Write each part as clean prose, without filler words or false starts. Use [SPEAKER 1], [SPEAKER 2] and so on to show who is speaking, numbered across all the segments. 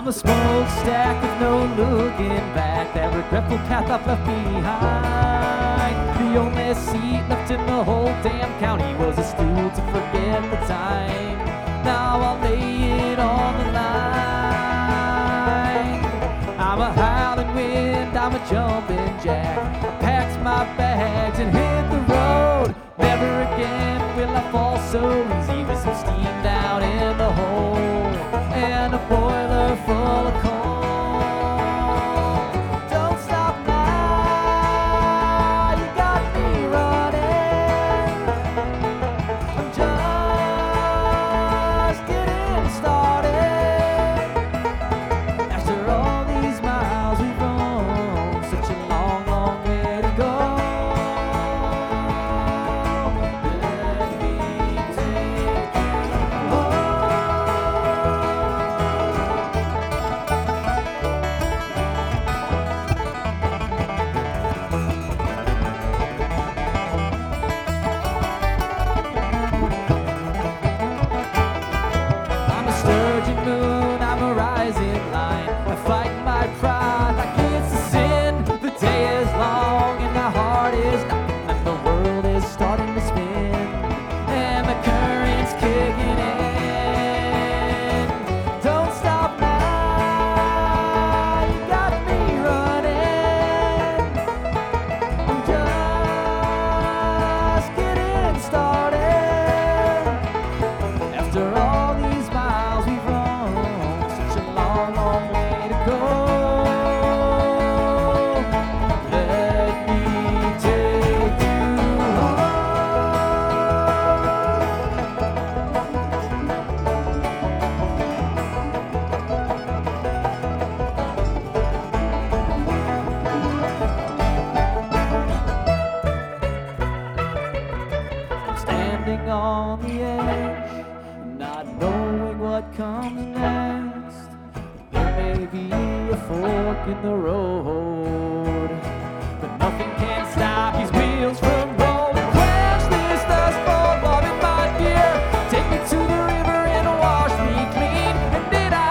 [SPEAKER 1] I'm a smokestack with no looking back, that regretful path I've left behind. The only seat left in the whole damn county was a stool to forget the time. Now I'll lay it on the line. I'm a howling wind, I'm a jumping jack. I packed my bags and hit the road. Never again will I fall so easy, with some steam down in the hole and a boiler full of coal. Don't stop now, you got me running. I'm just getting started. After all these miles we've roamed, such a long, long way to go. Let me take you home. I'm a sturgeon moon, I'm a rising line. I fight my pride like it's a sin. The day is long and my heart is knocking, and the world is starting to spin, and the current's kicking in. Don't stop now, you got me running. I'm just getting started. After all these miles we've roamed, such a long, long way to go. Let me take you home. I'm standing on the edge, not knowing what comes next. There may be a fork in the road, but nothing can stop these wheels from rolling. Quench this thirst for love in my gear. Take me to the river and wash me clean. And did I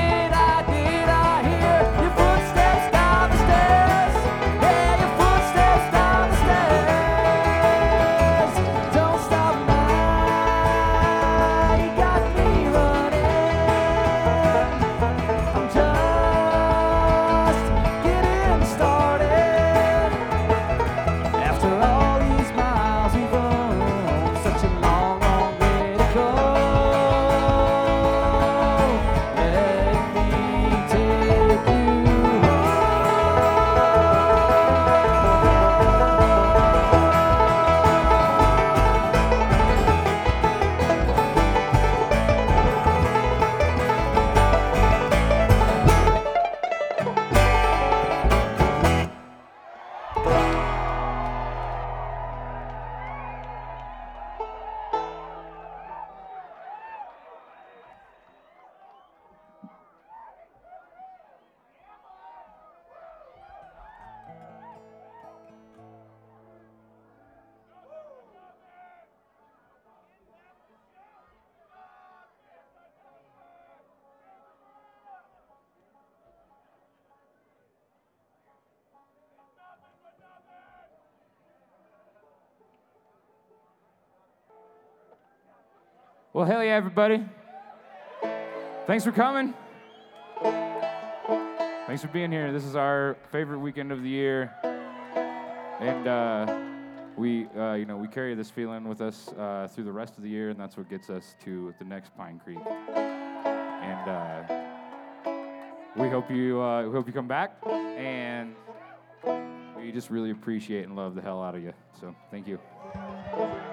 [SPEAKER 1] hear your footsteps down the stairs? Yeah, your footsteps down the stairs. Don't stop now, you got me running. I'm just getting started. After all these miles we've roamed, such a long, long way to go. Let me take you home.
[SPEAKER 2] Well, hell yeah, everybody. Thanks for coming. Thanks for being here. This is our favorite weekend of the year. And we carry this feeling with us through the rest of the year, and that's what gets us to the next Pine Creek. And we hope you come back, and we just really appreciate and love the hell out of you. So thank you.